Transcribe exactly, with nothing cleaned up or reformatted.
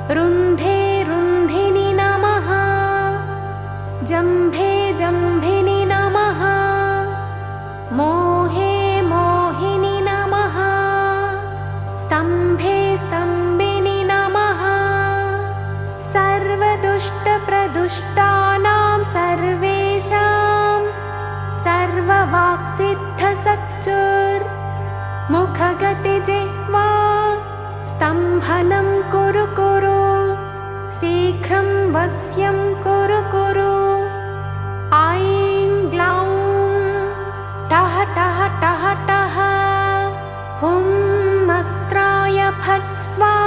रुन्धे रुन्धिनि नमः जम्भे जम्भिनि नमः मोहे मोहिनि नमः स्तम्भे स्तम्भिनि नमः सर्वदुष्टप्रदुष्टानां सर्वेषां सर्ववाक्सिद्धसच्चुर्मुखगतिजिह्वा स्तम्भनं कुरु कुरु शीघ्रं वश्यं कुरु कुरु ऐं ग्लौं टः टः टः टः हुं अस्त्राय फट् स्वाहा।